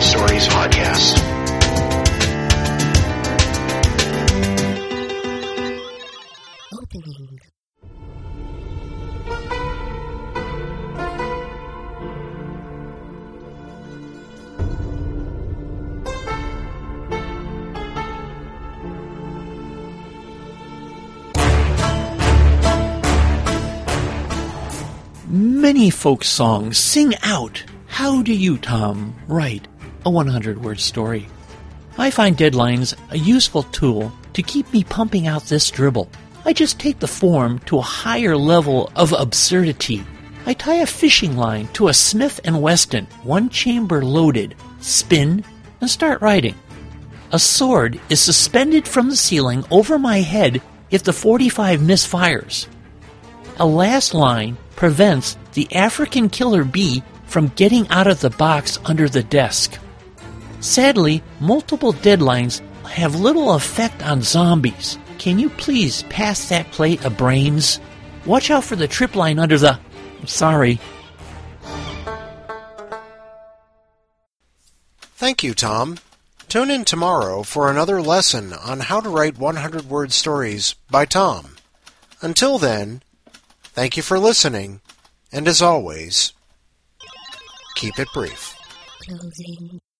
Word Stories podcast. Opening. Many folk songs sing out, "How do you, Tom, write a 100-word story?" I find deadlines a useful tool to keep me pumping out this dribble. I just take the form to a higher level of absurdity. I tie a fishing line to a Smith & Wesson, one chamber loaded, spin, and start writing. A sword is suspended from the ceiling over my head if the .45 misfires. A last line prevents the African killer bee from getting out of the box under the desk. Sadly, multiple deadlines have little effect on zombies. Can you please pass that plate of brains? Watch out for the trip line under the... Sorry. Thank you, Tom. Tune in tomorrow for another lesson on how to write 100-word stories by Tom. Until then, thank you for listening, and as always, keep it brief. Closing.